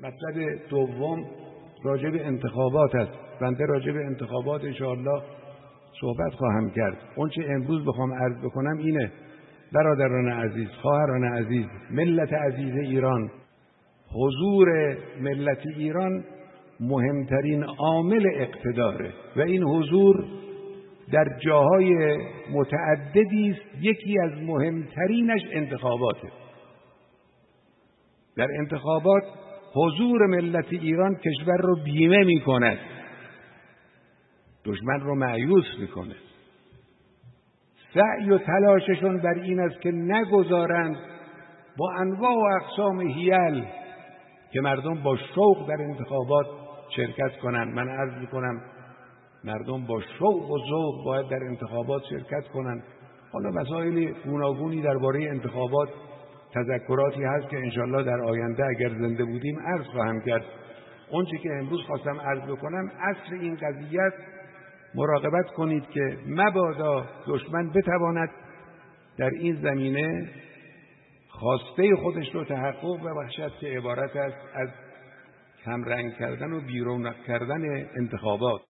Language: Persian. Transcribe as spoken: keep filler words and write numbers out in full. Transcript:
مطلب دوم راجع به انتخابات است. بنده راجع به انتخابات انشاءالله صحبت خواهم کرد. اون چه امروز بخوام عرض بکنم اینه: برادران عزیز، خواهران عزیز، ملت عزیز ایران، حضور ملت ایران مهمترین عامل اقتداره و این حضور در جاهای متعددی است. یکی از مهمترینش انتخاباته. در انتخابات حضور ملت ایران کشور رو بیمه می کند، دشمن رو مایوس می کند. سعی و تلاششون بر این است که نگذارند با انواع و اقسام حیل که مردم با شوق در انتخابات شرکت کنند. من عرض می کنم مردم با شوق و ذوق باید در انتخابات شرکت کنند. حالا مسائل گوناگونی درباره انتخابات، تذکراتی هست که انشالله در آینده اگر زنده بودیم عرض خواهم کرد. اون چی که امروز خواستم عرض بکنم اصل این قضیه است: مراقبت کنید که مبادا دشمن بتواند در این زمینه خواسته خودش رو تحقق ببخشد که عبارت است از کمرنگ کردن و بیرونق کردن انتخابات.